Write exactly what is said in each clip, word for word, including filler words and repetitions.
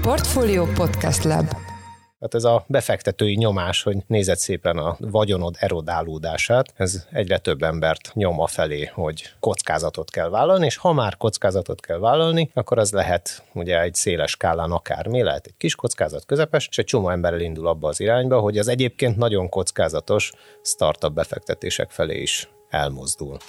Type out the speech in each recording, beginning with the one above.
Portfolio Podcast Lab. Hát ez a befektetői nyomás, hogy nézed szépen a vagyonod erodálódását, ez egyre több embert nyom afelé, hogy kockázatot kell vállalni, és ha már kockázatot kell vállalni, akkor az lehet ugye egy széles skálán akármi, lehet egy kis kockázat, közepes, és egy csomó ember elindul abba az irányba, hogy az egyébként nagyon kockázatos startup befektetések felé is elmozdul.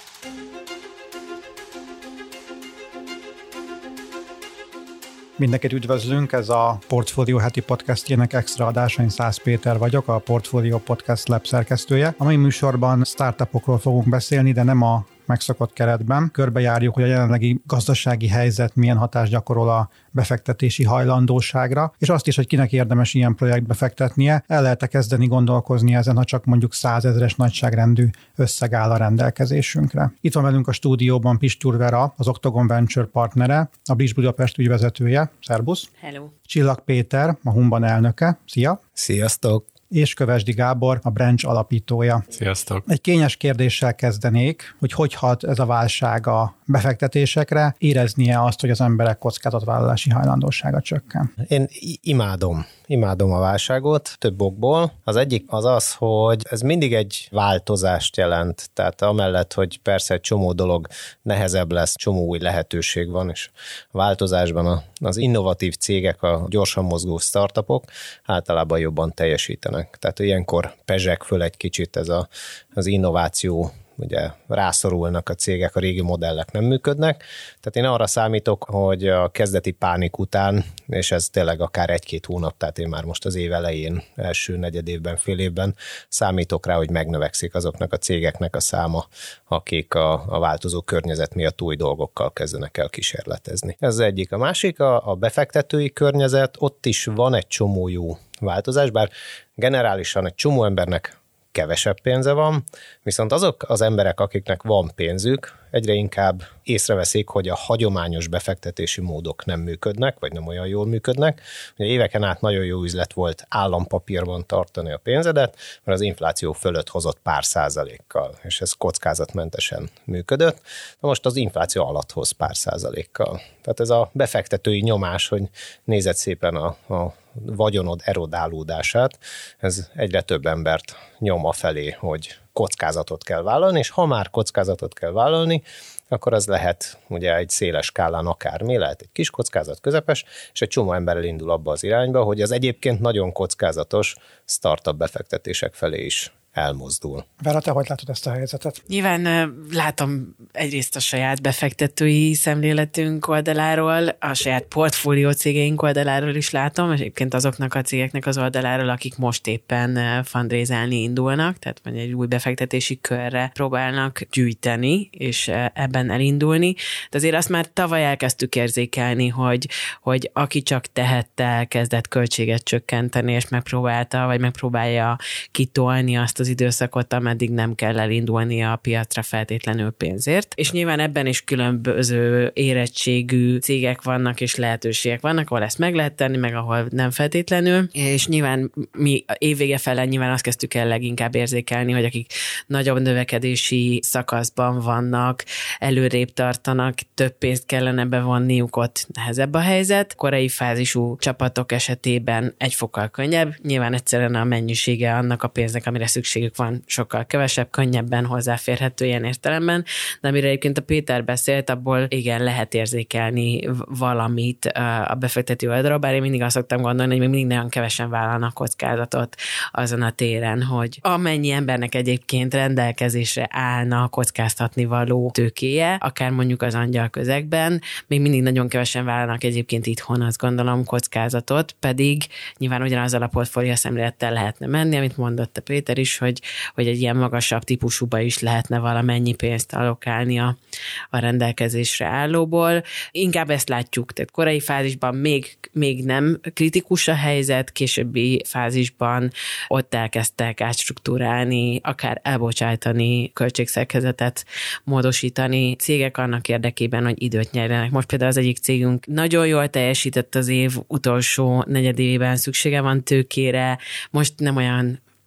Mindenkit üdvözlünk, ez a Portfolio heti podcastjének extra adása, én Szász Péter vagyok, a Portfolio Podcast Lab szerkesztője. A mai műsorban startupokról fogunk beszélni, de nem a megszokott keretben. Körbejárjuk, hogy a jelenlegi gazdasági helyzet milyen hatást gyakorol a befektetési hajlandóságra, és azt is, hogy kinek érdemes ilyen projektbe fektetnie. El lehet-e kezdeni gondolkozni ezen, ha csak mondjuk százezres nagyságrendű összeg áll a rendelkezésünkre. Itt van velünk a stúdióban Pistur Vera, az Octagon Venture partnere, a Bridge Budapest ügyvezetője. Szerbusz! Hello! Csillag Péter, a Humban elnöke. Szia! Sziasztok! És Kövesdi Gábor, a Branch alapítója. Sziasztok! Egy kényes kérdéssel kezdenék, hogy hogy hat ez a válság a befektetésekre, éreznie azt, hogy az emberek kockázatvállalási hajlandósága csökken. Én imádom, imádom a válságot több okból. Az egyik az az, hogy ez mindig egy változást jelent, tehát amellett, hogy persze egy csomó dolog nehezebb lesz, csomó új lehetőség van, és a változásban az innovatív cégek, a gyorsan mozgó startupok általában jobban teljesítenek. Tehát ilyenkor pezseg föl egy kicsit ez a, az innováció, ugye rászorulnak a cégek, a régi modellek nem működnek. Tehát én arra számítok, hogy a kezdeti pánik után, és ez tényleg akár egy-két hónap, tehát én már most az év elején, első negyedévben, fél évben számítok rá, hogy megnövekszik azoknak a cégeknek a száma, akik a, a változó környezet miatt új dolgokkal kezdenek el kísérletezni. Ez az egyik. A másik a, a befektetői környezet, ott is van egy csomó jó változás, bár generálisan egy csomó embernek kevesebb pénze van, viszont azok az emberek, akiknek van pénzük, egyre inkább észreveszik, hogy a hagyományos befektetési módok nem működnek, vagy nem olyan jól működnek. Ugye éveken át nagyon jó üzlet volt állampapírban tartani a pénzedet, mert az infláció fölött hozott pár százalékkal, és ez kockázatmentesen működött. Na most az infláció alatt hoz pár százalékkal. Tehát ez a befektetői nyomás, hogy nézed szépen a, a vagyonod erodálódását, ez egyre több embert nyom afelé, hogy kockázatot kell vállalni, és ha már kockázatot kell vállalni, akkor az lehet ugye egy széles skálán akármi, lehet egy kis kockázat, közepes, és egy csomó ember elindul abba az irányba, hogy az egyébként nagyon kockázatos startup befektetések felé is elmozdul. Vera, te hogy látod ezt a helyzetet? Nyilván látom egyrészt a saját befektetői szemléletünk oldaláról, a saját portfólió cégeink oldaláról is látom, és egyébként azoknak a cégeknek az oldaláról, akik most éppen fundraiselni indulnak, tehát mondjuk egy új befektetési körre próbálnak gyűjteni, és ebben elindulni. De azért azt már tavaly elkezdtük érzékelni, hogy, hogy aki csak tehette, kezdett költséget csökkenteni, és megpróbálta, vagy megpróbálja kitolni azt az időszakot, ameddig nem kell elindulni a piacra feltétlenül pénzért. És nyilván ebben is különböző érettségű cégek vannak, és lehetőségek vannak, ahol ezt meg lehet tenni, meg ahol nem feltétlenül. És nyilván mi évvége fele nyilván azt kezdtük el leginkább érzékelni, hogy akik nagyobb növekedési szakaszban vannak, előrébb tartanak, több pénzt kellene bevonniuk, ott nehezebb a helyzet. Korai fázisú csapatok esetében egy fokkal könnyebb. Nyilván egyszerűen a mennyisége annak a pénznek, amire szükségük van, sokkal kevesebb, könnyebben hozzáférhető ilyen értelemben, de amire egyébként a Péter beszélt, abból igen, lehet érzékelni valamit a befektető oldalról, bár én mindig azt szoktam gondolni, hogy még mindig nagyon kevesen vállalnak kockázatot azon a téren, hogy amennyi embernek egyébként rendelkezésre állna kockáztatni való tőkéje, akár mondjuk az angyal közegben, még mindig nagyon kevesen vállalnak egyébként itthon, azt gondolom, kockázatot, pedig nyilván ugyanazzal a portfólió szemlélettel lehetne menni, amit mondott a Péter is, hogy, hogy egy ilyen magasabb típusúba is lehetne valamennyi pénzt allokálni a, a rendelkezésre állóból. Inkább ezt látjuk, tehát korai fázisban még, még nem kritikus a helyzet, későbbi fázisban ott elkezdtek átstruktúrálni, akár elbocsájtani, költségszerkezetet módosítani cégek annak érdekében, hogy időt nyerjenek. Most például az egyik cégünk nagyon jól teljesített az év utolsó negyedévében, szüksége van tőkére, most nem olyan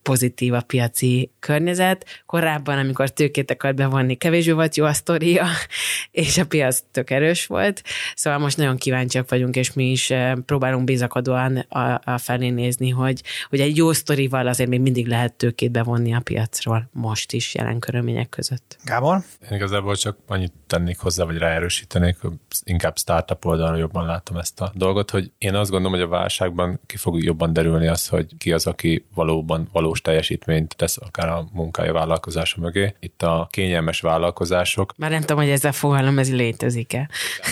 pozitív a piaci környezet. Korábban, amikor tőkét akart bevonni, kevésbé volt jó a sztoria, és a piac tök erős volt. Szóval most nagyon kíváncsiak vagyunk, és mi is próbálunk bizakodóan a, a felé nézni, hogy, hogy egy jó sztorival azért még mindig lehet tőkét bevonni a piacról, most is jelen körülmények között. Gábor? Én igazából csak annyit tennék hozzá, vagy ráerősítenék, inkább startup oldalra jobban látom ezt a dolgot, hogy én azt gondolom, hogy a válságban ki fog jobban derülni az, hogy ki az, aki valóban valós teljesítményt tesz akár a munkája vállalkozása mögé. Itt a kényelmes vállalkozások. Már nem tudom, hogy ez a fogalom, ez létezik-e.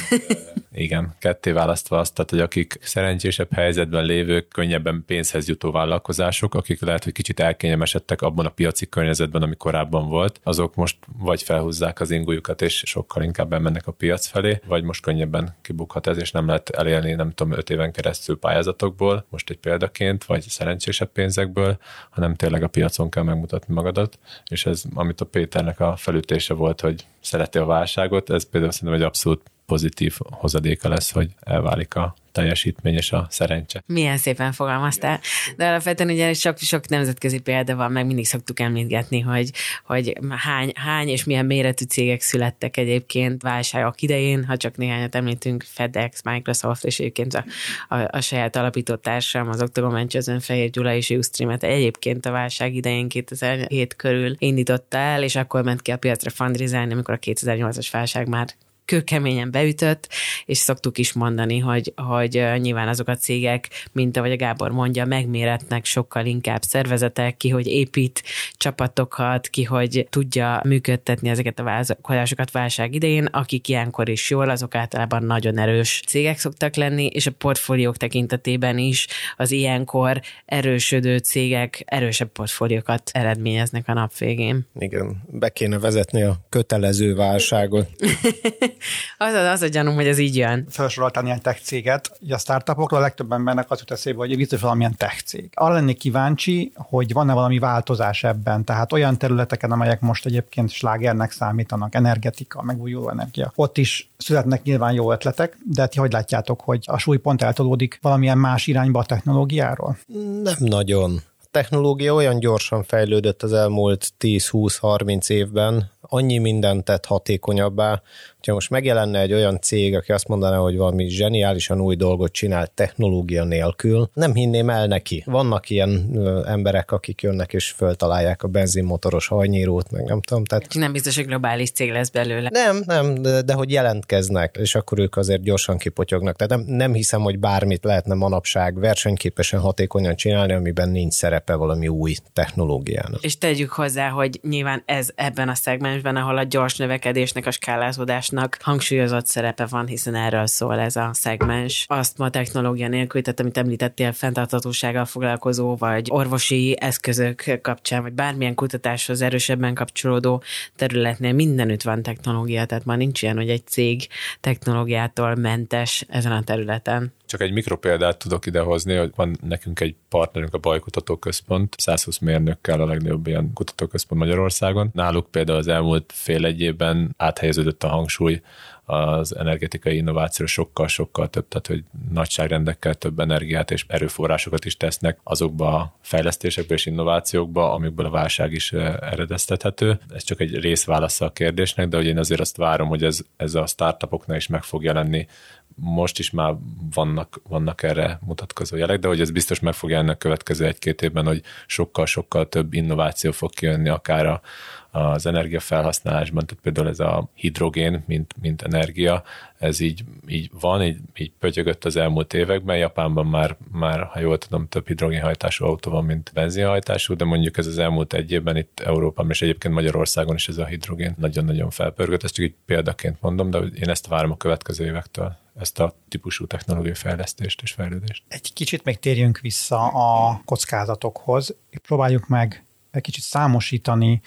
Igen, ketté választva azt, tehát, hogy akik szerencsésebb helyzetben lévők, könnyebben pénzhez jutó vállalkozások, akik lehet, hogy kicsit elkényelmesedtek abban a piaci környezetben, ami korábban volt, azok most vagy felhúzzák az ingújukat, és sokkal inkább elmennek a piac felé, vagy most könnyebben kibukhat ez, és nem lehet elélni, nem tudom, öt éven keresztül pályázatokból, most egy példaként, vagy szerencsésebb pénzekből, hanem tényleg a piacon kell megmutatni magadat, és ez, amit a Péternek a felütése volt, hogy szereti a válságot, ez például szerintem egy abszolút pozitív hozadéka lesz, hogy elválik a teljesítmény és a szerencse. Milyen szépen fogalmaztál. De alapvetően ugye sok, sok nemzetközi példa van, meg mindig szoktuk említgetni, hogy, hogy hány, hány és milyen méretű cégek születtek egyébként válságok idején, ha csak néhányat említünk, FedEx, Microsoft, és egyébként a, a, a saját alapító társam, az Octagon Ventures-ön Fehér Gyula és Ustreamet egyébként a válság idején kétezer-hét körül indította el, és akkor ment ki a piacra fundraiselni, amikor a kétezer-nyolcas válság már kőkeményen beütött, és szoktuk is mondani, hogy, hogy nyilván azok a cégek, mint ahogy a Gábor mondja, megméretnek sokkal inkább szervezetek, ki, hogy épít csapatokat, ki, hogy tudja működtetni ezeket a vállalkozásokat válság idején, akik ilyenkor is jól, azok általában nagyon erős cégek szoktak lenni, és a portfóliók tekintetében is az ilyenkor erősödő cégek erősebb portfóliókat eredményeznek a nap végén. Igen, be kéne vezetni a kötelező válságot. Az, az, az a gyanúm, hogy ez így jön. Felsoroltál ilyen tech céget, ugye a startupokról a legtöbb embernek az jut eszébe, hogy biztos valamilyen tech cég. Arra lennék kíváncsi, hogy van-e valami változás ebben, tehát olyan területeken, amelyek most egyébként slágernek számítanak, energetika, megújuló energia. Ott is születnek nyilván jó ötletek, de ti hogy látjátok, hogy a súlypont eltolódik valamilyen más irányba a technológiáról? Nem nagyon. A technológia olyan gyorsan fejlődött az elmúlt tíz-húsz-harminc évben, annyi mindent tett hatékonyabbá, hogyha most megjelenne egy olyan cég, aki azt mondaná, hogy valami zseniálisan új dolgot csinál technológia nélkül, nem hinném el neki. Vannak ilyen ö, emberek, akik jönnek és föltalálják a benzinmotoros hajnyírót, meg nem tudom. Tehát... Nem biztos, hogy globális cég lesz belőle. Nem, nem, de, de hogy jelentkeznek, és akkor ők azért gyorsan kipotyognak. Tehát nem, nem hiszem, hogy bármit lehetne manapság versenyképesen, hatékonyan csinálni, amiben nincs szerepe valami új technológiának. És tegyük hozzá, hogy nyilván ez ebben a szegmensben, ahol a gyors növekedésnek, a skálázódásnak hangsúlyozott szerepe van, hiszen erről szól ez a szegmens. Azt ma technológia nélkül, tehát amit említettél, fenntarthatósággal foglalkozó, vagy orvosi eszközök kapcsán, vagy bármilyen kutatáshoz erősebben kapcsolódó területnél mindenütt van technológia, tehát ma nincs ilyen, hogy egy cég technológiától mentes ezen a területen. Csak egy mikropéldát tudok idehozni, hogy van nekünk egy partnerünk, a Baj Kutatóközpont, száz húsz mérnökkel a legnagyobb ilyen kutatóközpont Magyarországon. Náluk például az elmúlt fél egy évben áthelyeződött a hangsúly az energetikai innovációra sokkal-sokkal több, tehát hogy nagyságrendekkel több energiát és erőforrásokat is tesznek azokba a fejlesztésekbe és innovációkba, amikből a válság is eredeztethető. Ez csak egy részválasza a kérdésnek, de hogy én azért azt várom, hogy ez, ez a startupoknál is meg fog jelenni. Most is már vannak, vannak erre mutatkozó jelek, de hogy ez biztos meg fog jelenni a következő egy-két évben, hogy sokkal-sokkal több innováció fog kijönni akár a az energiafelhasználásban, tehát például ez a hidrogén, mint, mint energia, ez így, így van, így, így pötyögött az elmúlt években. Japánban már, már, ha jól tudom, több hidrogénhajtású autó van, mint benzinhajtású, de mondjuk ez az elmúlt egy évben itt Európában, és egyébként Magyarországon is ez a hidrogén nagyon-nagyon felpörgött. Ezt csak így példaként mondom, de én ezt várom a következő évektől, ezt a típusú technológiai fejlesztést és fejlődést. Egy kicsit még térjünk vissza a kockázatokhoz. Próbáljuk meg egy kicsit számosítani,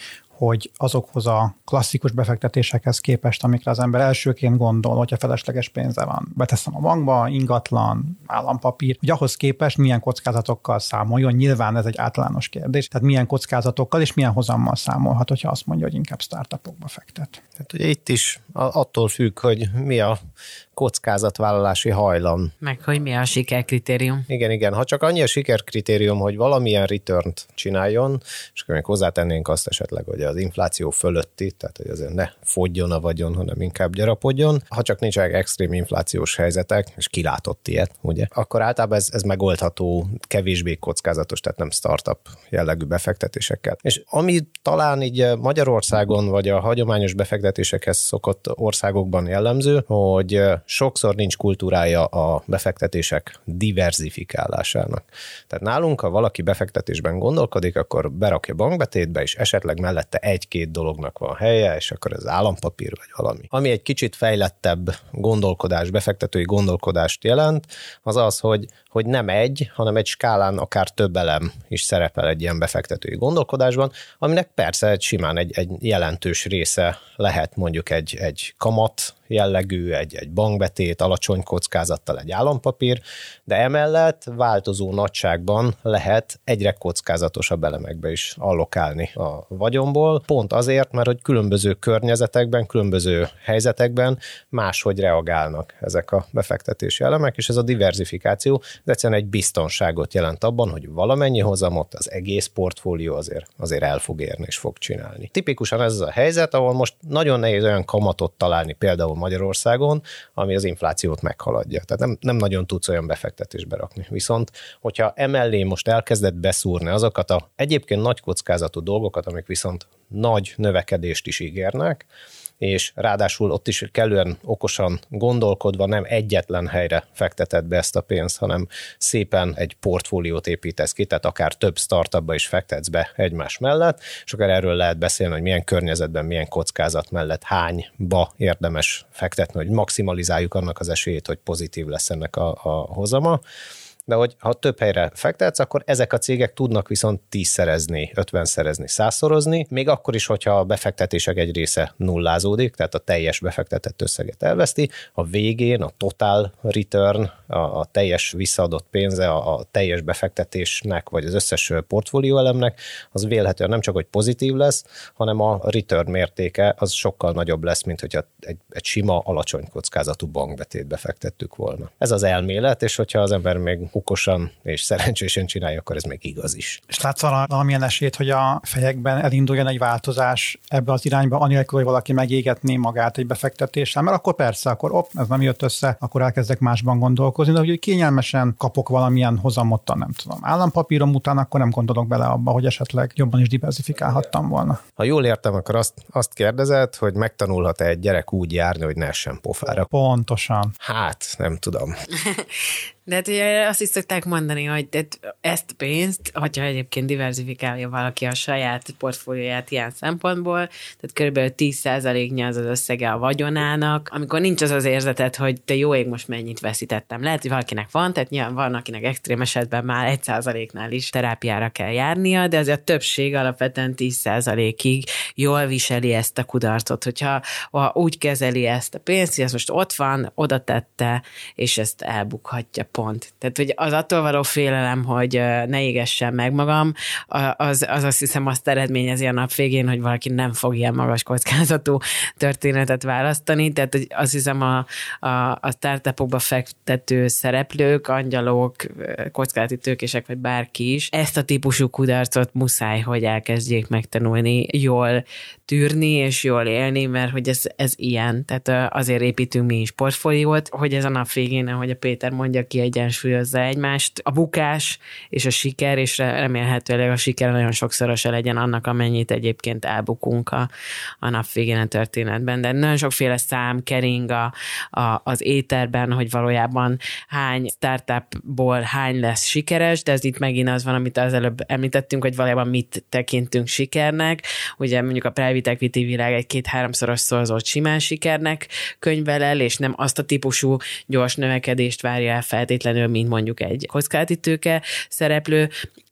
hogy azokhoz a klasszikus befektetésekhez képest, amikre az ember elsőként gondol, hogyha felesleges pénze van, beteszem a bankba, ingatlan, állampapír, hogy ahhoz képest milyen kockázatokkal számoljon, nyilván ez egy általános kérdés, tehát milyen kockázatokkal és milyen hozammal számolhat, hogyha azt mondja, hogy inkább startupokba fektet. Hát ugye itt is attól függ, hogy mi a kockázatvállalási hajlam. Meg hogy mi a sikerkritérium. Igen, igen. Ha csak annyi a sikerkritérium, hogy valamilyen returnt csináljon, és akkor még hozzátennénk azt esetleg, hogy az infláció fölötti, tehát hogy azért ne fogjon a vagyon, hanem inkább gyarapodjon. Ha csak nincsenek extrém inflációs helyzetek, és kilátott ilyet, ugye, akkor általában ez, ez megoldható, kevésbé kockázatos, tehát nem startup jellegű befektetésekkel. És ami talán így Magyarországon, vagy a hagyományos befektetésekhez szokott országokban jellemző, hogy sokszor nincs kultúrája a befektetések diverzifikálásának. Tehát nálunk, ha valaki befektetésben gondolkodik, akkor berakja bankbetétbe, és esetleg mellette egy-két dolognak van helye, és akkor ez állampapír vagy valami. Ami egy kicsit fejlettebb gondolkodás, befektetői gondolkodást jelent, az az, hogy, hogy nem egy, hanem egy skálán akár több elem is szerepel egy ilyen befektetői gondolkodásban, aminek persze egy simán egy, egy jelentős része lehet mondjuk egy, egy kamat jellegű, egy, egy bankbetét, alacsony kockázattal egy állampapír, de emellett változó nagyságban lehet egyre kockázatosabb elemekbe is allokálni a vagyonból, pont azért, mert hogy különböző környezetekben, különböző helyzetekben máshogy reagálnak ezek a befektetési elemek, és ez a diverzifikáció ez egyszerűen egy biztonságot jelent abban, hogy valamennyi hozamot az egész portfólió azért, azért el fog érni és fog csinálni. Tipikusan ez az a helyzet, ahol most nagyon nehéz olyan kamatot találni például Magyarországon, ami az inflációt meghaladja. Tehát nem, nem nagyon tudsz olyan befektetésbe rakni. Viszont, hogyha emellé most elkezdett beszúrni azokat a egyébként nagy kockázatú dolgokat, amik viszont nagy növekedést is ígérnek, és ráadásul ott is kellően okosan gondolkodva nem egyetlen helyre fekteted be ezt a pénzt, hanem szépen egy portfóliót építesz ki, tehát akár több startupba is fektetsz be egymás mellett, és akkor erről lehet beszélni, hogy milyen környezetben, milyen kockázat mellett hányba érdemes fektetni, hogy maximalizáljuk annak az esélyét, hogy pozitív lesz ennek a, a hozama. De hogy ha több helyre fektetsz, akkor ezek a cégek tudnak viszont tízszerezni, ötvenszerezni, százszorozni, még akkor is, hogyha a befektetések egy része nullázódik, tehát a teljes befektetett összeget elveszti, a végén a total return, a, a teljes visszaadott pénze, a, a teljes befektetésnek, vagy az összes portfólióelemnek, az vélhetően nem csak, hogy pozitív lesz, hanem a return mértéke az sokkal nagyobb lesz, mint hogyha egy, egy sima, alacsony kockázatú bankbetétbe fektettük volna. Ez az elmélet, és hogyha az ember még okosan és szerencsésen csinálja, akkor ez még igaz is. És látsz valamilyen esélyt, hogy a fejekben elinduljon egy változás ebbe az irányba, anélkül, hogy valaki megégetné magát egy befektetéssel, mert akkor persze, akkor op, ez nem jött össze, akkor elkezdek másban gondolkozni, de hogy kényelmesen kapok valamilyen hozamot, nem tudom, állampapírom után, akkor nem gondolok bele abba, hogy esetleg jobban is diversifikálhattam volna. Ha jól értem, akkor azt, azt kérdezed, hogy megtanulhat-e egy gyerek úgy járni, hogy ne essen pofára. Pontosan. Hát, nem tudom. De hát ugye azt is szokták mondani, hogy ezt a pénzt, hogyha egyébként diverzifikálja valaki a saját portfólióját ilyen szempontból, tehát körülbelül tíz százaléknyi az az összege a vagyonának, amikor nincs az az érzeted, hogy te jó ég, most mennyit veszítettem. Lehet, hogy valakinek van, tehát nyilván van, akinek extrém esetben már egy százaléknál is terápiára kell járnia, de azért a többség alapvetően tíz százalékig jól viseli ezt a kudarcot, hogyha ha úgy kezeli ezt a pénzt, hogy ez most ott van, oda tette, és ezt elbukhatja. Pont. Tehát, hogy az attól való félelem, hogy ne égessem meg magam, az, az azt hiszem azt eredményezi a nap végén, hogy valaki nem fog ilyen magas kockázatú történetet választani. Tehát azt hiszem a, a, a startupokba fektető szereplők, angyalok, kockázati tőkések, vagy bárki is, ezt a típusú kudarcot muszáj, hogy elkezdjék megtanulni, jól tűrni és jól élni, mert hogy ez, ez ilyen. Tehát azért építünk mi is portfóliót, hogy ez a nap végén, ahogy a Péter mondja, ki egyensúlyozza egymást. A bukás és a siker, és remélhetőleg a siker nagyon sokszorosa legyen annak, amennyit egyébként elbukunk a, a nap végén a történetben. De nagyon sokféle szám kering a, a, az éterben, hogy valójában hány startupból hány lesz sikeres, de ez itt megint az van, amit az előbb említettünk, hogy valójában mit tekintünk sikernek. Ugye mondjuk a private equity világ egy két-háromszoros szorzott simán sikernek könyvel el, és nem azt a típusú gyors növekedést várja el feltétlenül, mint mondjuk egy kockázati tőke szereplő.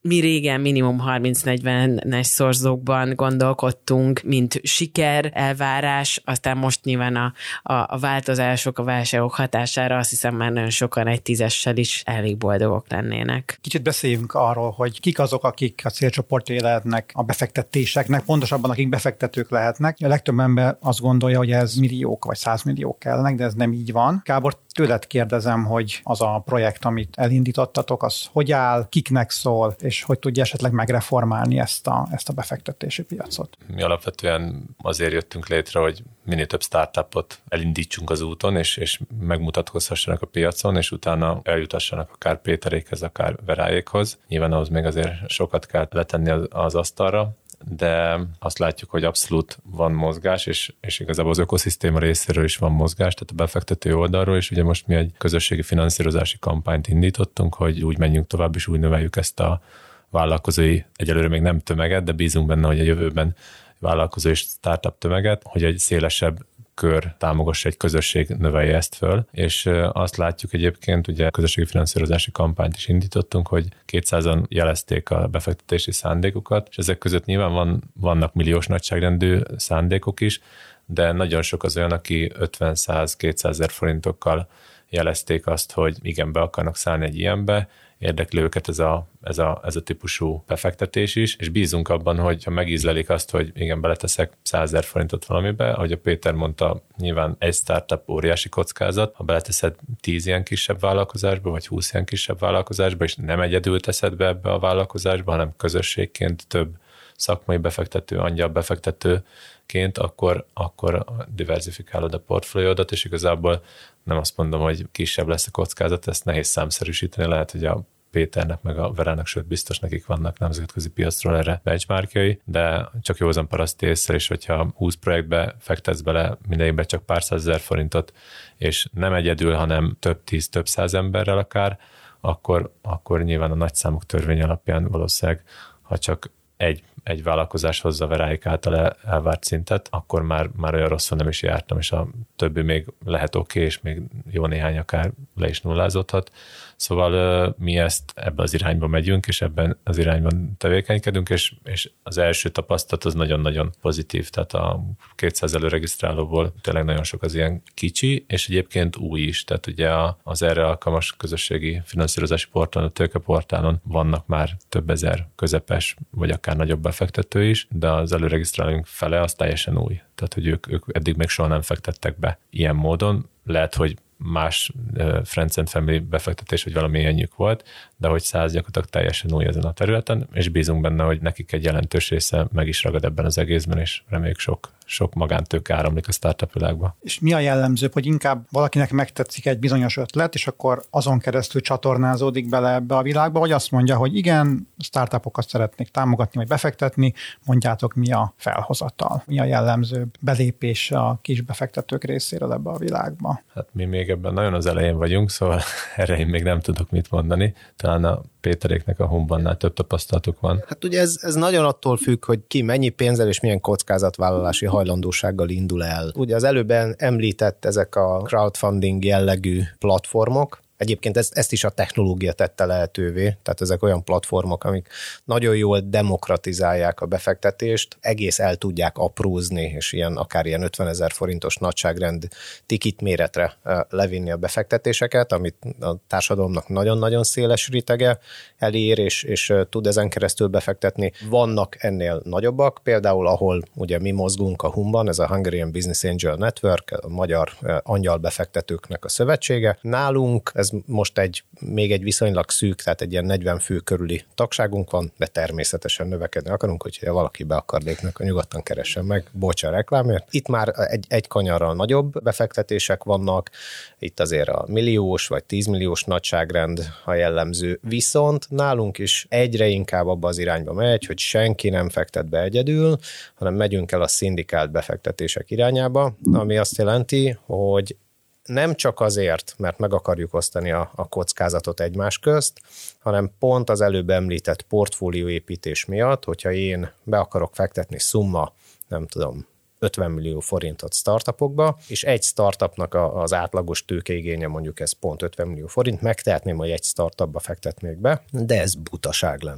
Mi régen minimum harminc-negyvenes szorzókban gondolkodtunk, mint siker, elvárás, aztán most nyilván a, a, a változások, a válságok hatására azt hiszem már nagyon sokan egy tízessel is elég boldogok lennének. Kicsit beszéljünk arról, hogy kik azok, akik a célcsoportjai lehetnek a befektetéseknek, pontosabban akik befektetők lehetnek. A legtöbb ember azt gondolja, hogy ez milliók vagy százmilliók kellene, de ez nem így van. Gábor, tőled kérdezem, hogy az a projekt, amit elindítottatok, az hogy áll, kiknek szól, és hogy tudja esetleg megreformálni ezt a, ezt a befektetési piacot? Mi alapvetően azért jöttünk létre, hogy minél több startupot elindítsunk az úton, és, és megmutatkozhassanak a piacon, és utána eljutassanak akár Péterékhez, akár Veráékhoz. Nyilván ahhoz még azért sokat kell letenni az, az asztalra, de azt látjuk, hogy abszolút van mozgás, és, és igazából az ökoszisztéma részéről is van mozgás, tehát a befektető oldalról is. Ugye most mi egy közösségi finanszírozási kampányt indítottunk, hogy úgy menjünk tovább, és úgy növeljük ezt a vállalkozói, egyelőre még nem tömeget, de bízunk benne, hogy a jövőben vállalkozó és startup tömeget, hogy egy szélesebb kör támogassa, egy közösség növelje ezt föl, és azt látjuk egyébként, ugye közösségi finanszírozási kampányt is indítottunk, hogy kétszázan jelezték a befektetési szándékukat, és ezek között nyilván van, vannak milliós nagyságrendű szándékok is, de nagyon sok az olyan, aki ötven-száz-kétszázezer forintokkal jelezték azt, hogy igen, be akarnak szállni egy ilyenbe, érdekli őket ez a, ez, a, ez a típusú befektetés is, és bízunk abban, hogy ha megízlelik azt, hogy igen, beleteszek százezer forintot valamibe, ahogy a Péter mondta, nyilván egy startup óriási kockázat, ha beleteszed tíz ilyen kisebb vállalkozásba, vagy húsz ilyen kisebb vállalkozásba, és nem egyedül teszed be ebbe a vállalkozásba, hanem közösségként több szakmai befektető, angyal befektetőként, akkor, akkor diversifikálod a portfóliódat, és igazából nem azt mondom, hogy kisebb lesz a kockázat, ezt nehéz számszerűsíteni, lehet, hogy a Péternek meg a Verának, sőt biztos nekik vannak nemzetközi piacról erre benchmarkjai, de csak józan paraszti észre is, hogyha húsz projektbe fektetsz bele mindegyikbe csak pár százezer forintot, és nem egyedül, hanem több tíz, több száz emberrel akár, akkor, akkor nyilván a nagyszámok törvény alapján valószínűleg, ha csak egy, egy vállalkozás hozza Veráék által el, elvárt szintet, akkor már, már olyan rosszul nem is jártam, és a többi még lehet oké, okay, és még jó néhány akár le is nullázódhat. Szóval mi ezt ebbe az irányba megyünk, és ebben az irányban tevékenykedünk, és, és az első tapasztalat az nagyon-nagyon pozitív, tehát a kétszáz előregisztrálóból tényleg nagyon sok az ilyen kicsi, és egyébként új is, tehát ugye az erre alkalmas közösségi finanszírozási portálon, a tőkeportálon vannak már több ezer közepes, vagy akár nagyobb befektető is, de az előregisztrálóink fele az teljesen új, tehát hogy ők, ők eddig még soha nem fektettek be ilyen módon, lehet, hogy más uh, Friends and Family befektetés, vagy valami ilyenjük volt, de hogy száz gyakorlatilag teljesen új ezen a területen, és bízunk benne, hogy nekik egy jelentős része meg is ragad ebben az egészben, és reméljük sok, sok magántőke áramlik a startup világba. És mi a jellemzőbb, hogy inkább valakinek megtetszik egy bizonyos ötlet, és akkor azon keresztül csatornázódik bele ebbe a világba, vagy azt mondja, hogy igen, startupokat szeretnék támogatni, vagy befektetni, mondjátok, mi a felhozatal, mi a jellemzőbb belépés a kis befektetők részéről ebbe a világba? Hát mi még ebben nagyon az elején vagyunk, szóval erre én még nem tudok mit mondani. Talán a Péteréknek a Humbannál több tapasztalatuk van. Hát ugye ez, ez nagyon attól függ, hogy ki mennyi pénzzel és milyen kockázatvállalási hajlandósággal indul el. Ugye az előbb említett ezek a crowdfunding jellegű platformok, egyébként ezt, ezt is a technológia tette lehetővé, tehát ezek olyan platformok, amik nagyon jól demokratizálják a befektetést, egész el tudják aprózni, és ilyen, akár ilyen ötvenezer forintos nagyságrend tikit méretre levinni a befektetéseket, amit a társadalomnak nagyon-nagyon széles rétege elér, és, és tud ezen keresztül befektetni. Vannak ennél nagyobbak, például ahol ugye mi mozgunk a Humban, ez a Hungarian Business Angel Network, a magyar angyal befektetőknek a szövetsége. Nálunk ez most egy, még egy viszonylag szűk, tehát egy ilyen negyven fő körüli tagságunk van, de természetesen növekedni akarunk, hogyha valaki be akar lépni, akkor nyugodtan keressen meg, bocs a reklámért. Itt már egy, egy kanyarral nagyobb befektetések vannak, itt azért a milliós vagy tízmilliós nagyságrend a jellemző, viszont nálunk is egyre inkább abba az irányba megy, hogy senki nem fektet be egyedül, hanem megyünk el a szindikált befektetések irányába, ami azt jelenti, hogy nem csak azért, mert meg akarjuk osztani a, a kockázatot egymás közt, hanem pont az előbb említett portfólióépítés miatt, hogyha én be akarok fektetni szumma, nem tudom, ötven millió forintot startupokba, és egy startupnak a, az átlagos tőkeigénye mondjuk ez pont ötven millió forint, megtehetném, hogy egy startupba fektetnék be, de ez butaság lenne.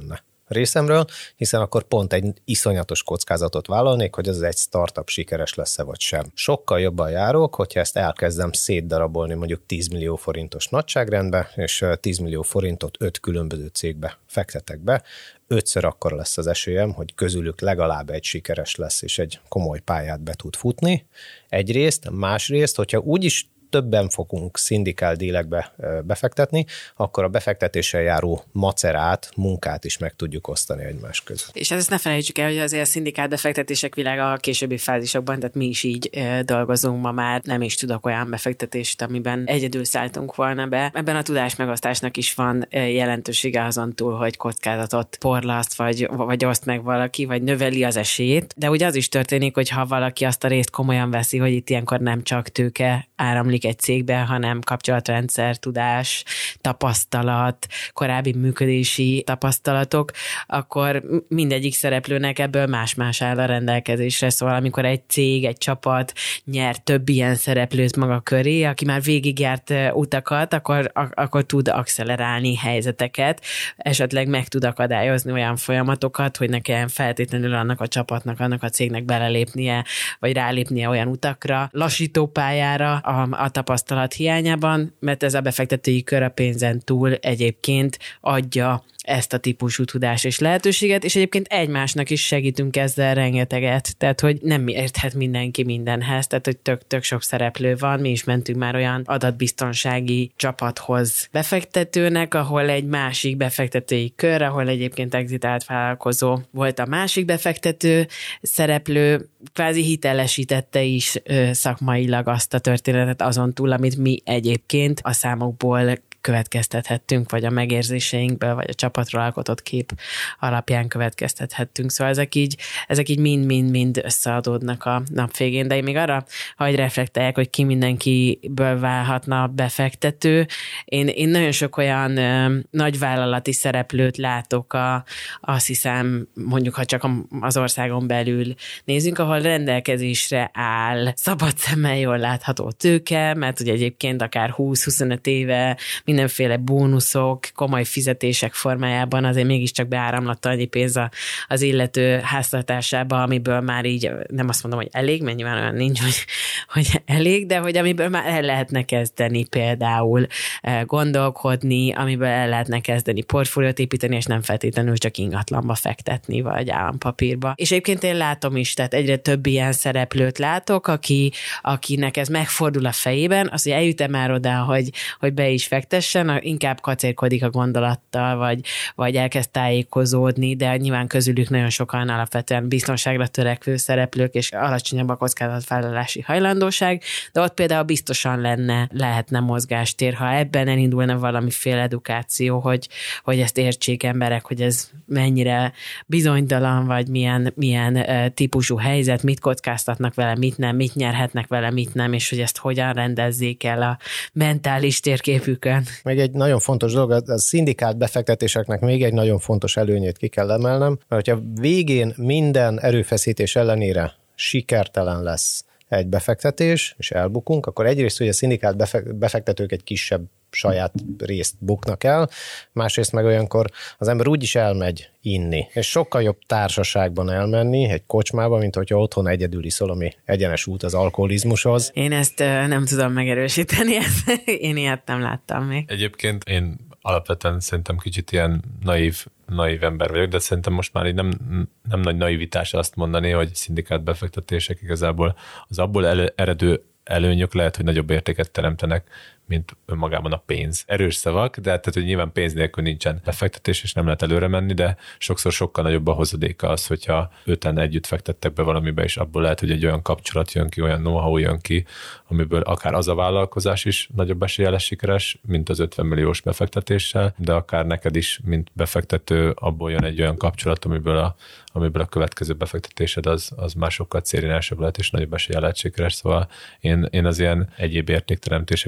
részemről, hiszen akkor pont egy iszonyatos kockázatot vállalnék, hogy az egy startup sikeres lesz-e vagy sem. Sokkal jobban járok, hogyha ezt elkezdem szétdarabolni mondjuk tíz millió forintos nagyságrendbe, és tíz millió forintot öt különböző cégbe fektetek be, ötször akkor lesz az esélyem, hogy közülük legalább egy sikeres lesz, és egy komoly pályát be tud futni. Egyrészt, másrészt, hogyha úgyis többen fogunk szindikál dílekbe befektetni, akkor a befektetéssel járó macerát, munkát is meg tudjuk osztani egymás között. És ezt ne felejtsük el, hogy azért a szindikál befektetések világa a későbbi fázisokban, tehát mi is így dolgozunk ma már, nem is tudok olyan befektetést, amiben egyedül szálltunk volna be. Ebben a tudásmegosztásnak is van jelentősége azon túl, hogy kockázatot porlaszt, vagy, vagy oszt meg valaki, vagy növeli az esélyét. De ugye az is történik, hogy ha valaki azt a részt komolyan veszi, hogy itt ilyenkor nem csak tőke áramlik egy cégben, hanem kapcsolatrendszer, tudás, tapasztalat, korábbi működési tapasztalatok, akkor mindegyik szereplőnek ebből más-más áll a rendelkezésre. Szóval amikor egy cég, egy csapat nyer több ilyen szereplőt maga köré, aki már végigjárt utakat, akkor, akkor tud accelerálni helyzeteket, esetleg meg tud akadályozni olyan folyamatokat, hogy ne kelljen feltétlenül annak a csapatnak, annak a cégnek belelépnie, vagy rálépnie olyan utakra, lassító pályára, a, a tapasztalat hiányában, mert ez a befektetői kör a pénzen túl egyébként adja ezt a típusú tudás és lehetőséget, és egyébként egymásnak is segítünk ezzel rengeteget, tehát hogy nem érthet mindenki mindenhez, tehát hogy tök-tök sok szereplő van, mi is mentünk már olyan adatbiztonsági csapathoz befektetőnek, ahol egy másik befektetői kör, ahol egyébként exitált vállalkozó volt a másik befektető szereplő, kvázi hitelesítette is ö, szakmailag azt a történetet azon túl, amit mi egyébként a számokból következtethettünk, vagy a megérzéseinkből, vagy a csapatról alkotott kép alapján következtethettünk. Szóval ezek így, ezek így mind-mind-mind összeadódnak a nap végén, de én még arra hagy reflektálják, hogy ki mindenkiből válhatna befektető. Én, én nagyon sok olyan ö, nagyvállalati szereplőt látok, a, azt hiszem, mondjuk, ha csak az országon belül nézzünk, ahol rendelkezésre áll szabad szemmel jól látható tőke, mert ugye egyébként akár húsz-huszonöt éve mindenféle bónuszok, komoly fizetések formájában azért mégiscsak beáramlott annyi pénz az illető háztartásába, amiből már így, nem azt mondom, hogy elég, mert nyilván olyan nincs, hogy, hogy elég, de hogy amiből már el lehetne kezdeni például gondolkodni, amiből el lehetne kezdeni portfóliót építeni, és nem feltétlenül csak ingatlanba fektetni, vagy állampapírba. És egyébként én látom is, tehát egyre több ilyen szereplőt látok, aki, akinek ez megfordul a fejében, az, hogy eljut-e már oda, hogy, hogy be is fektessen, inkább kacérkodik a gondolattal, vagy, vagy elkezd tájékozódni, de nyilván közülük nagyon sokan alapvetően biztonságra törekvő szereplők, és alacsonyabb a kockázatvállalási hajlandóság, de ott például biztosan lenne, lehetne mozgástér, ha ebben elindulna valamiféle edukáció, hogy, hogy ezt értsék emberek, hogy ez mennyire bizonytalan, vagy milyen, milyen uh, típusú helyzet, mit kockáztatnak vele, mit nem, mit nyerhetnek vele, mit nem, és hogy ezt hogyan rendezzék el a mentális térképükön. Még egy nagyon fontos dolog, a szindikált befektetéseknek még egy nagyon fontos előnyét ki kell emelnem, mert hogyha végén minden erőfeszítés ellenére sikertelen lesz egy befektetés, és elbukunk, akkor egyrészt, hogy a szindikált befektetők egy kisebb saját részt buknak el, másrészt meg olyankor az ember úgyis elmegy inni. És sokkal jobb társaságban elmenni, egy kocsmába, mint hogyha otthon egyedül iszol, ami egyenes út az alkoholizmushoz. Én ezt nem tudom megerősíteni, én ilyet nem láttam még. Egyébként én alapvetően szerintem kicsit ilyen naív, naív ember vagyok, de szerintem most már így nem, nem nagy naivitás azt mondani, hogy szindikált befektetések igazából az abból elő, eredő előnyök lehet, hogy nagyobb értéket teremtenek, mint önmagában a pénz. Erős szavak, de tehát, hogy nyilván pénz nélkül nincsen befektetés, és nem lehet előre menni, de sokszor sokkal nagyobb a hozadéka az, hogyha öten együtt fektettek be valamibe, és abból lehet, hogy egy olyan kapcsolat jön ki, olyan know-how jön ki, amiből akár az a vállalkozás is nagyobb eséllyel lesz sikeres, mint az ötven milliós befektetéssel, de akár neked is, mint befektető, abból jön egy olyan kapcsolat, amiből a, amiből a következő befektetésed az, az már sokkal célinásebb lehet, és nagyobb eséllyel lehet sikeres. Szóval én, én az ilyen egyéb értékteremtésekben nagyon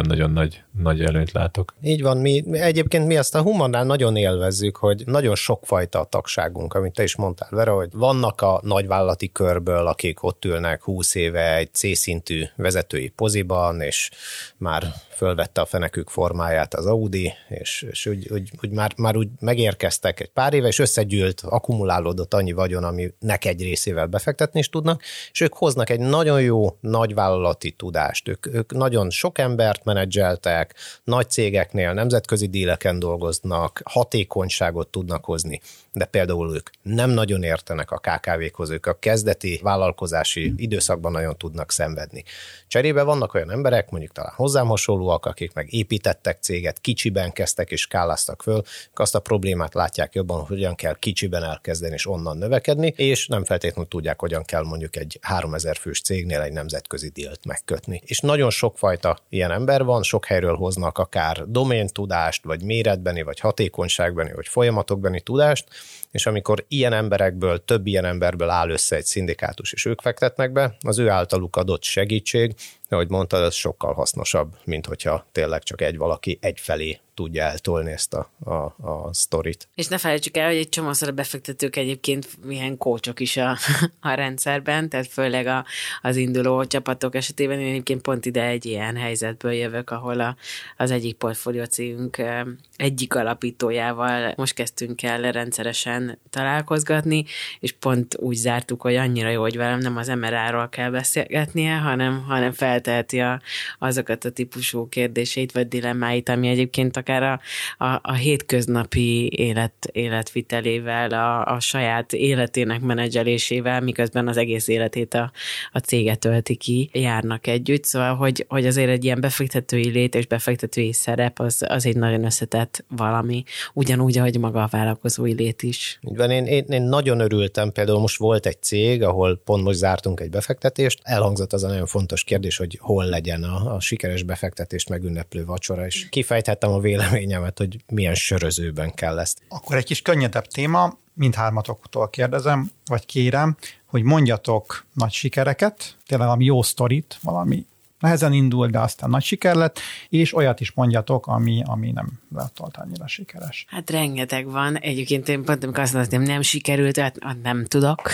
nagyon-nagyon nagy, nagy előnyt látok. Így van, mi egyébként mi azt a Humannál nagyon élvezzük, hogy nagyon sokfajta a tagságunk, amit te is mondtál, Vera, hogy vannak a nagyvállalati körből, akik ott ülnek húsz éve egy C-szintű vezetői poziban, és már fölvette a fenekük formáját az Audi, és, és úgy, úgy, úgy már, már úgy megérkeztek egy pár éve, és összegyűlt, akkumulálódott annyi vagyon, aminek egy részével befektetni is tudnak, és ők hoznak egy nagyon jó nagyvállalati tudást. Ők, ők nagyon sok embert menedzseltek, nagy cégeknél, nemzetközi díleken dolgoznak, hatékonyságot tudnak hozni, de például ők nem nagyon értenek a ká ká vékhoz, ők a kezdeti vállalkozási időszakban nagyon tudnak szenvedni. Cserébe vannak olyan emberek, mondjuk talán hozzám hasonlóak, akik meg építettek céget, kicsiben kezdtek és skáláztak föl, azt a problémát látják jobban, hogyan kell kicsiben elkezdeni és onnan növekedni, és nem feltétlenül tudják, hogyan kell mondjuk egy háromezer fős cégnél egy nemzetközi dílt megkötni. És nagyon sokfajta ilyen ember van, sok helyről hoznak akár doméntudást, vagy méretbeni, vagy hatékonyságbeni, vagy folyamatokbeni tudást, és amikor ilyen emberekből, több ilyen emberből áll össze egy szindikátus, és ők fektetnek be, az ő általuk adott segítség, ahogy mondtad, ez sokkal hasznosabb, mint hogyha tényleg csak egy valaki egyfelé tudja eltolni ezt a, a, a sztorit. És ne felejtsük el, hogy egy csomószor a befektetők egyébként milyen kócsok is a, a rendszerben, tehát főleg a, az induló csapatok esetében. Én egyébként pont ide egy ilyen helyzetből jövök, ahol a, az egyik portfólió cégünk egyik alapítójával most kezdtünk el rendszeresen találkozgatni, és pont úgy zártuk, hogy annyira jó, hogy velem nem az em er á-ról kell beszélgetnie, hanem, hanem felteheti a, azokat a típusú kérdéseit vagy dilemmáit, ami egyébként akár a, a, a hétköznapi élet, életvitelével, a, a saját életének menedzselésével, miközben az egész életét a, a céget tölti ki, járnak együtt. Szóval, hogy, hogy azért egy ilyen befektetői lét és befektetői szerep az, az egy nagyon összetett valami, ugyanúgy, ahogy maga a vállalkozói lét is. Így van, én, én, én nagyon örültem, például most volt egy cég, ahol pont most zártunk egy befektetést, elhangzott az a nagyon fontos kérdés, hogy hol legyen a, a sikeres befektetést megünneplő vacsora, és kifejthettem a véleményemet, hogy milyen sörözőben kell ezt. Akkor egy kis könnyedebb téma, mindhármatoktól kérdezem, vagy kérem, hogy mondjatok nagy sikereket, tényleg valami jó sztorit, valami nehezen indul, de aztán nagy siker lett, és olyat is mondjatok, ami, ami nem lett annyira sikeres. Hát rengeteg van. Egyébként én pont amikor azt mondtam, nem sikerült, hát nem tudok.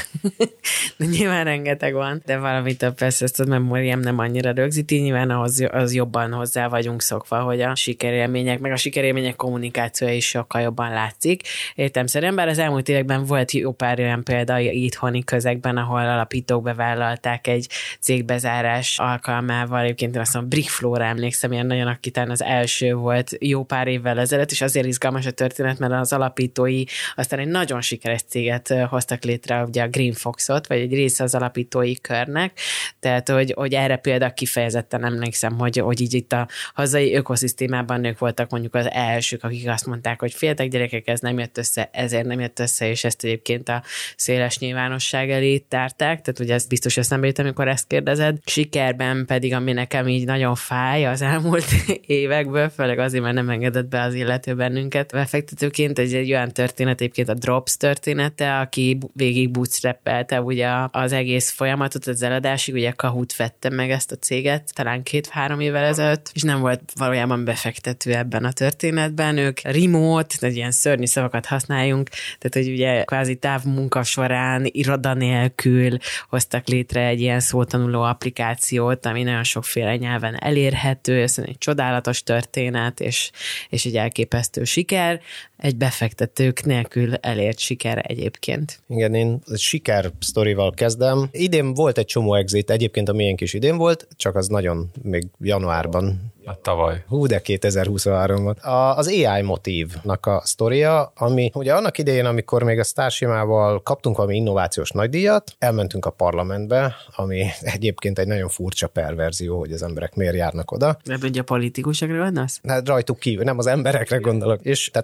De nyilván rengeteg van. De valamitől persze ezt a memóriám nem annyira rögzíti, nyilván ahhoz az jobban hozzá vagyunk szokva, hogy a sikerélmények, meg a sikerélmények kommunikációja is sokkal jobban látszik. Értelemszerűen, bár az elmúlt években volt jó pár olyan példa itthoni közegben, ahol alapítók bevállalták egy cégbezárás alkalmával. Egyébként én azt mondom, Brickflow-ra emlékszem, ilyen nagyon, aki talán az első volt jó pár évvel ezelőtt, és azért izgalmas a történet, mert az alapítói aztán egy nagyon sikeres céget hoztak létre, ugye a Green Foxot, vagy egy része az alapítói körnek, tehát hogy, hogy erre például kifejezetten emlékszem, hogy, hogy így itt a hazai ökoszisztémában nők voltak mondjuk az elsők, akik azt mondták, hogy féltek gyerekek, ez nem jött össze, ezért nem jött össze, és ezt egyébként a széles nyilvánosság elé tárták, tehát ugye ez biztos eszembe jut, amikor ezt kérdezed. Sikerben pedig, ami nekem így nagyon fáj az elmúlt évekből, főleg azért, mert nem engedett be az illető bennünket befektetőként, egy, egy olyan történet, egyébként a Drops története, aki végig bootstrappelte ugye az egész folyamatot az eladásig, ugye Kahoot vette meg ezt a céget, talán két-három évvel ezelőtt, és nem volt valójában befektető ebben a történetben. Ők remote, egy ilyen szörnyű szavakat használjunk, tehát hogy ugye kvázi távmunka során iroda nélkül hoztak létre egy ilyen szótanuló applikációt, ami nagyon sokféle nyelven elérhető, ez egy csodálatos történet, és, és egy elképesztő siker, egy befektetők nélkül elért siker egyébként. Igen, én siker sztorival kezdem. Idén volt egy csomó exit, egyébként a miénk is idén volt, csak az nagyon még januárban. A tavaly. Hú, de kétezer-huszonhárom volt. A, az á i Motívnak a sztoria, ami ugye annak idején, amikor még a Sztársimával kaptunk valami innovációs nagydíjat, elmentünk a parlamentbe, ami egyébként egy nagyon furcsa perverzió, hogy az emberek miért járnak oda. De ugye a politikusokra gondolsz? Hát rajtuk kívül, nem az emberekre gondolok. És tehát ugye nekem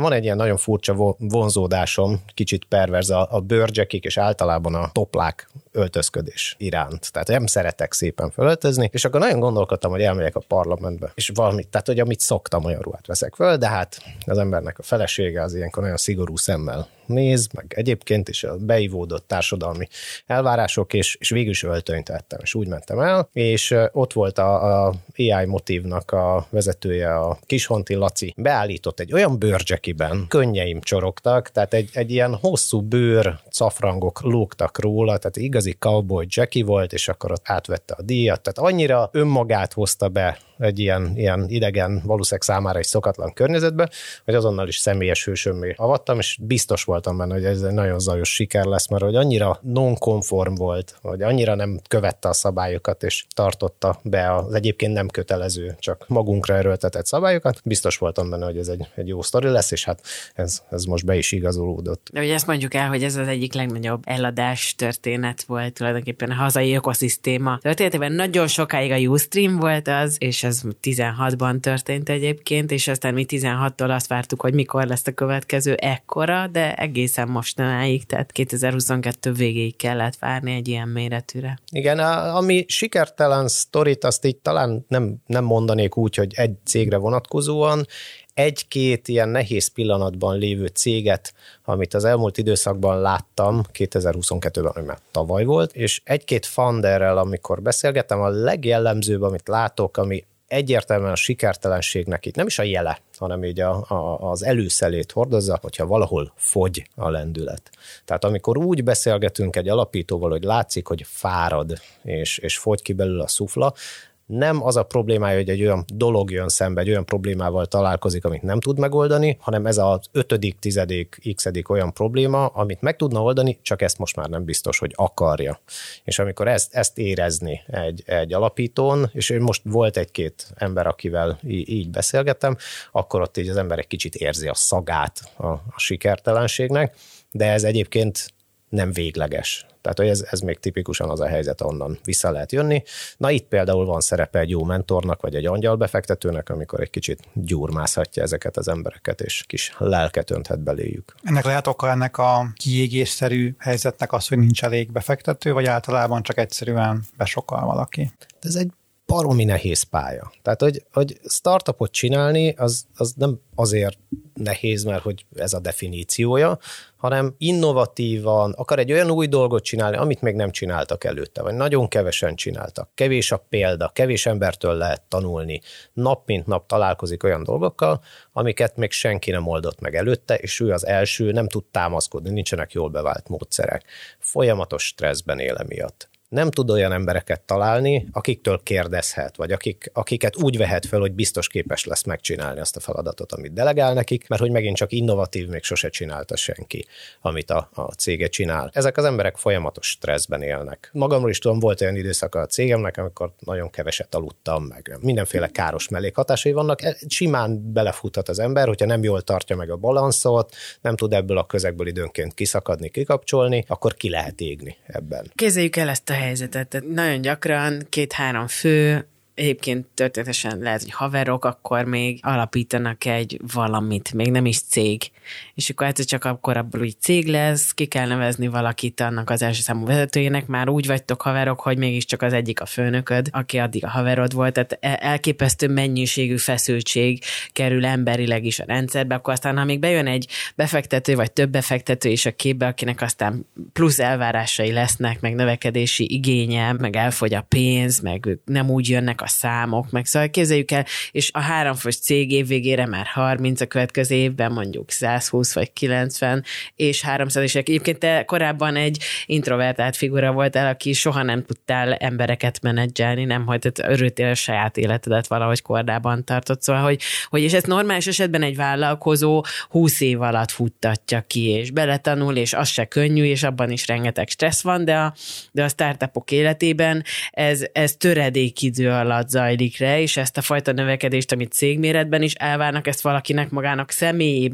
van egy ilyen nagyon furcsa vonzódásom, kicsit perverz a, a bőrcsekik és általában a toplák öltözködés iránt. Tehát nem szeretek szépen fölöltözni, és akkor nagyon gondolkodtam, hogy elmegyek a parlamentbe, és valamit, tehát hogy amit szoktam, olyan ruhát veszek föl, de hát az embernek a felesége az ilyenkor nagyon szigorú szemmel néz, meg egyébként is a beivódott társadalmi elvárások, és, és végül is öltönyt vettem, és úgy mentem el, és ott volt a, a á i Motívnak a vezetője, a Kishonti Laci, beállított egy olyan bőrcsekiben, könnyeim csorogtak, tehát egy, egy ilyen hosszú bőr cafrangok lógtak róla, tehát igazi cowboy Jackie volt, és akkor ott átvette a díjat, tehát annyira önmagát hozta be egy ilyen, ilyen idegen, valószínűleg számára egy szokatlan környezetbe, hogy azonnal is személyes hősömmé avattam, és biztos voltam benne, hogy ez egy nagyon zajos siker lesz, mert hogy annyira non-konform volt, hogy annyira nem követte a szabályokat, és tartotta be az egyébként nem kötelező, csak magunkra erőltetett szabályokat. Biztos voltam benne, hogy ez egy, egy jó sztori lesz, és hát ez, ez most be is igazolódott. De ugye ezt mondjuk el, hogy ez az egyik legnagyobb eladás történet volt tulajdonképpen a hazai ökoszisztéma történetében. Nagyon sokáig a Ustream volt az, és ez tizenhatban történt egyébként, és aztán mi tizenhattól azt vártuk, hogy mikor lesz a következő ekkora, de egészen mostanáig, tehát kétezer-huszonkettő végéig kellett várni egy ilyen méretűre. Igen, a, ami sikertelen sztorit, azt így talán nem, nem mondanék úgy, hogy egy cégre vonatkozóan, egy-két ilyen nehéz pillanatban lévő céget, amit az elmúlt időszakban láttam, kétezer-huszonkettőben, ami már tavaly volt, és egy-két founderrel, amikor beszélgetem, a legjellemzőbb, amit látok, ami egyértelműen a sikertelenségnek itt nem is a jele, hanem így a, a, az előszelét hordozza, hogyha valahol fogy a lendület. Tehát amikor úgy beszélgetünk egy alapítóval, hogy látszik, hogy fárad, és, és fogy ki belőle a szufla, nem az a problémája, hogy egy olyan dolog jön szembe, egy olyan problémával találkozik, amit nem tud megoldani, hanem ez az ötödik, tizedik, x-edik olyan probléma, amit meg tudna oldani, csak ezt most már nem biztos, hogy akarja. És amikor ezt, ezt érezni egy, egy alapítón, és most volt egy-két ember, akivel í- így beszélgettem, akkor ott így az ember egy kicsit érzi a szagát a, a sikertelenségnek, de ez egyébként nem végleges. Tehát, hogy ez, ez még tipikusan az a helyzet, onnan vissza lehet jönni. Na itt például van szerepe egy jó mentornak, vagy egy angyalbefektetőnek, amikor egy kicsit gyúrmázhatja ezeket az embereket, és kis lelket önthet beléjük. Ennek lehet oka ennek a kiégésszerű helyzetnek az, hogy nincs elég befektető, vagy általában csak egyszerűen besokal valaki? Ez egy baromi nehéz pálya. Tehát, hogy, hogy startupot csinálni, az, az nem azért nehéz, mert hogy ez a definíciója, hanem innovatívan akar egy olyan új dolgot csinálni, amit még nem csináltak előtte, vagy nagyon kevesen csináltak. Kevés a példa, kevés embertől lehet tanulni. Nap mint nap találkozik olyan dolgokkal, amiket még senki nem oldott meg előtte, és ő az első, nem tud támaszkodni, nincsenek jól bevált módszerek. Folyamatos stresszben él emiatt. Nem tud olyan embereket találni, akiktől kérdezhet, vagy akik, akiket úgy vehet fel, hogy biztos képes lesz megcsinálni azt a feladatot, amit delegál nekik, mert hogy megint csak innovatív, még sose csinálta senki, amit a, a cége csinál. Ezek az emberek folyamatos stresszben élnek. Magamról is tudom, volt olyan időszaka a cégemnek, amikor nagyon keveset aludtam, meg mindenféle káros mellékhatásai vannak. Simán belefuthat az ember, hogyha nem jól tartja meg a balanszot, nem tud ebből a közegből időnként kiszakadni, kikapcsolni, akkor ki lehet égni ebben. Képzeljük el ezt a helyzetet. Tehát nagyon gyakran két-három fő, egyébként történetesen lehet, hogy haverok, akkor még alapítanak egy valamit, még nem is cég. És akkor hát csak akkor abból úgy cég lesz, ki kell nevezni valakit annak az első számú vezetőjének, már úgy vagytok haverok, hogy mégiscsak az egyik a főnököd, aki addig a haverod volt, tehát elképesztő mennyiségű feszültség kerül emberileg is a rendszerbe, akkor aztán, ha még bejön egy befektető, vagy több befektető is a képbe, akinek aztán plusz elvárásai lesznek, meg növekedési igénye, meg elfogy a pénz, meg nem úgy jönnek a számok, meg szóval képzeljük el, és a háromfős cég év végére már harminc, a következő évben mondjuk százhúsz vagy kilencven, és háromszáz, és egyébként te korábban egy introvertált figura voltál, aki soha nem tudtál embereket menedzselni, nem hagytad, örültél a saját életedet valahogy kordában tartott, szóval, hogy, hogy és ezt normális esetben egy vállalkozó húsz év alatt futtatja ki, és beletanul, és az se könnyű, és abban is rengeteg stressz van, de a, de a startupok életében ez, ez töredékidő alatt zajlik le, és ezt a fajta növekedést, amit cégméretben is elvárnak, ezt valakinek magának személyében, a személyi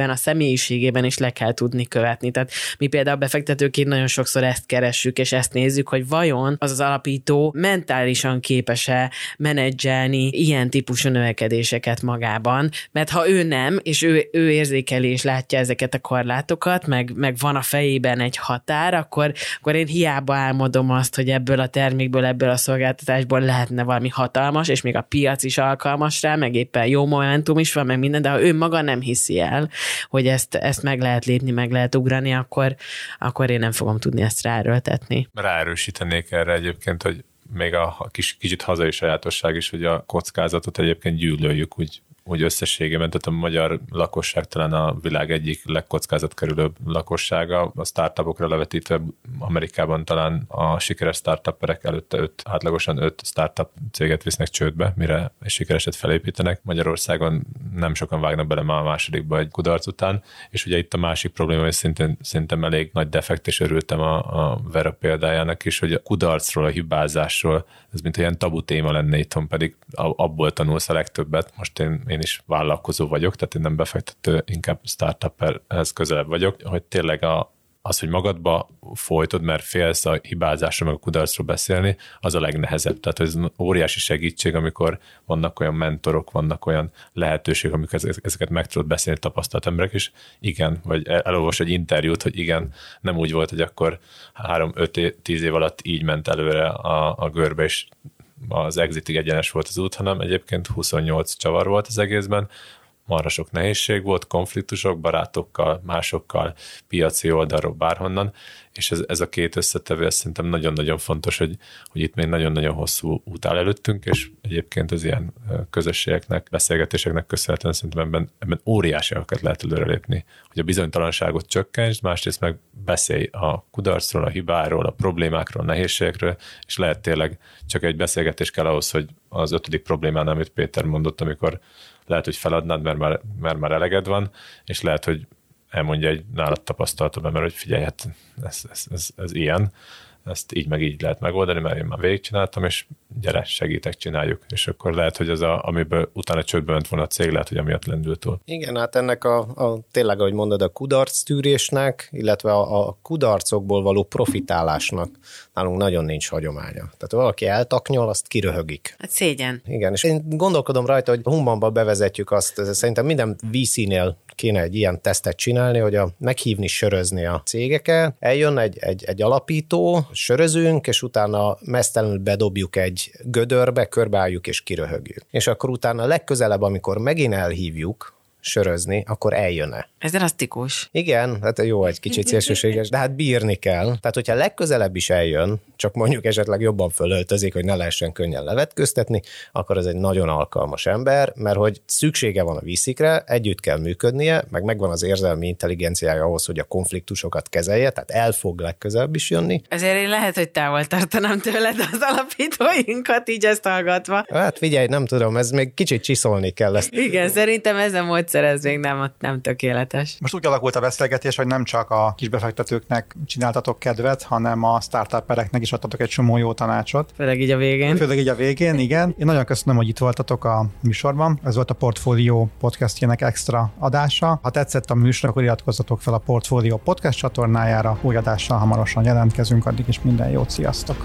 mélységében is le kell tudni követni. Tehát mi például befektetőként nagyon sokszor ezt keressük, és ezt nézzük, hogy vajon az az alapító mentálisan képes-e menedzselni ilyen típusú növekedéseket magában, mert ha ő nem, és ő, ő érzékeli és látja ezeket a korlátokat, meg, meg van a fejében egy határ, akkor, akkor én hiába álmodom azt, hogy ebből a termékből, ebből a szolgáltatásból lehetne valami hatalmas, és még a piac is alkalmas rá, meg éppen jó momentum is van, meg minden, de ha ő maga nem hiszi el, hogy ezt, ezt meg lehet lépni, meg lehet ugrani, akkor, akkor én nem fogom tudni ezt ráerőltetni. Ráerősítenék erre egyébként, hogy még a kis, kicsit hazai sajátosság is, hogy a kockázatot egyébként gyűlöljük úgy, úgy összességében, tehát a magyar lakosság talán a világ egyik legkockázatkerülőbb lakossága, a startupokra levetítve Amerikában talán a sikeres startupperek előtte öt, átlagosan öt startup céget visznek csődbe, mire egy sikereset felépítenek. Magyarországon nem sokan vágnak bele már a másodikba egy kudarc után, és ugye itt a másik probléma, hogy szintén, szerintem elég nagy defekt, és örültem a, a Vera példájának is, hogy a kudarcról, a hibázásról, ez mint ilyen tabu téma lenne itthon, pedig abból tanulsz a legtöbbet. Most én, én is vállalkozó vagyok, tehát én nem befektető, inkább startupperhez közelebb vagyok, hogy tényleg a, az, hogy magadba folytod, mert félsz a hibázásra, meg a kudarcról beszélni, az a legnehezebb. Tehát ez óriási segítség, amikor vannak olyan mentorok, vannak olyan lehetőségek, amikor ezeket meg tudod beszélni tapasztalt emberek is. Igen, vagy elolvas egy interjút, hogy igen, nem úgy volt, hogy akkor három-öt-tíz év alatt így ment előre a, a görbe, és az exitig egyenes volt az út, hanem egyébként huszonnyolc csavar volt az egészben, marha sok nehézség volt, konfliktusok, barátokkal, másokkal, piaci oldalról, bárhonnan, és ez, ez a két összetevő, ez szerintem nagyon-nagyon fontos, hogy, hogy itt még nagyon-nagyon hosszú út áll előttünk, és egyébként az ilyen közösségeknek, beszélgetéseknek köszönhetően szerintem ebben, ebben óriásiakat lehet előrelépni, hogy a bizonytalanságot csökkentsd, másrészt meg beszélj a kudarcról, a hibáról, a problémákról, a nehézségekről, és lehet tényleg csak egy beszélgetés kell ahhoz, hogy az ötödik problémánál, amit Péter mondott, amikor lehet, hogy feladnád, mert már, mert már eleged van, és lehet, hogy elmondja egy nálad tapasztalatod, mert hogy figyelj, hát ez, ez, ez, ez ilyen, ezt így meg így lehet megoldani, mert én már végigcsináltam, és gyere, segítek, csináljuk. És akkor lehet, hogy az, a, amiből utána csődbe ment volna a cég, lehet, hogy amiatt lendült túl. Igen, hát ennek a, a tényleg, ahogy mondod, a kudarc tűrésnek, illetve a, a kudarcokból való profitálásnak nálunk nagyon nincs hagyománya. Tehát valaki eltaknyol, azt kiröhögik. Hát szégyen. Igen, és én gondolkodom rajta, hogy Humanba bevezetjük azt, szerintem minden vé cé-nél kéne egy ilyen tesztet csinálni, hogy a, meghívni, sörözni a cégeket, eljön egy, egy, egy alapító, sörözünk, és utána mesztelenül bedobjuk egy gödörbe, körbeálljuk és kiröhögjük. És akkor utána legközelebb, amikor megint elhívjuk sörözni, akkor eljön-e. Ez drasztikus. Igen, hát jó, egy kicsit szélsőséges, de hát bírni kell. Tehát, hogyha legközelebb is eljön, csak mondjuk esetleg jobban fölöltözik, hogy ne lehessen könnyen levetköztetni, akkor ez egy nagyon alkalmas ember, mert hogy szüksége van a vízikre, együtt kell működnie, meg megvan az érzelmi intelligenciája ahhoz, hogy a konfliktusokat kezelje, tehát el fog legközelebb is jönni. Ezért én lehet, hogy távol tartanám tőled az alapítóinkat, így ezt hallgatva. Hát figyelj, nem tudom, ez még kicsit csiszolni kell ezt. Igen, szerintem ez a módszer, ez még nem, nem tökéletes. Most úgy alakult a beszélgetés, hogy nem csak a kisbefektetőknek csináltatok kedvet, hanem a startupereknek is adtatok egy csomó jó tanácsot. Főleg így a végén. Főleg így a végén, igen. Én nagyon köszönöm, hogy itt voltatok a műsorban. Ez volt a Portfolio podcastjének extra adása. Ha tetszett a műsor, akkor iratkozzatok fel a Portfolio podcast csatornájára. Új adással hamarosan jelentkezünk, addig is minden jót, sziasztok!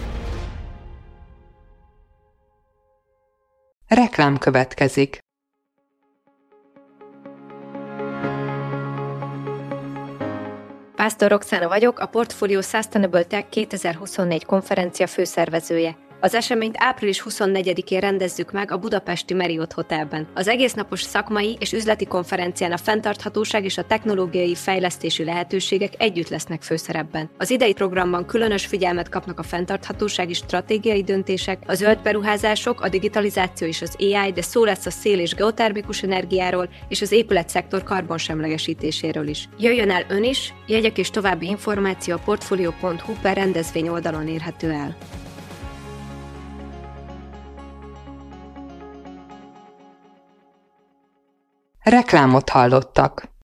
Reklám következik. Pásztor Roxana vagyok, a Portfolio Sustainable Tech kétezer-huszonnégy konferencia főszervezője. Az eseményt április huszonnegyedikén rendezzük meg a budapesti Marriott Hotelben. Az egésznapos szakmai és üzleti konferencián a fenntarthatóság és a technológiai fejlesztési lehetőségek együtt lesznek főszerepben. Az idei programban különös figyelmet kapnak a fenntarthatósági stratégiai döntések, a zöld beruházások, a digitalizáció és az á i, de szó lesz a szél- és geotermikus energiáról és az épületszektor karbonsemlegesítéséről is. Jöjjön el ön is, jegyek és további információ a portfolio pont hu per rendezvény oldalon érhető el. Reklámot hallottak.